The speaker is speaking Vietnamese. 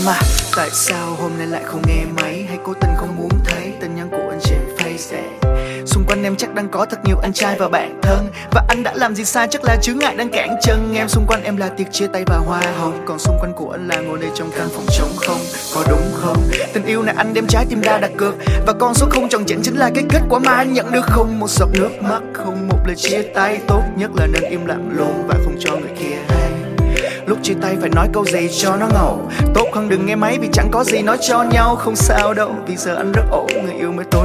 mà tại sao hôm nay lại không nghe máy, hay cố tình không muốn thấy tin nhắn của anh trên Face. Xung quanh em chắc đang có thật nhiều anh trai và bạn thân, và anh đã làm gì sai chắc là chướng ngại đang cản chân em. Xung quanh em là tiệc chia tay và hoa hồng, còn xung quanh của anh là ngồi đây trong căn phòng trống không. Có đúng không? Tình yêu này anh đem trái tim ra đặt cược, và con số không tròn chỉnh chính là cái kết quả mà anh nhận được. Không một giọt nước mắt, không một lời chia tay, tốt nhất là nên im lặng luôn và không cho người kia hay. Lúc chia tay phải nói câu gì cho nó ngầu, tốt hơn đừng nghe máy vì chẳng có gì nói cho nhau. Không sao đâu, vì giờ anh rất ổn, người yêu mới tốt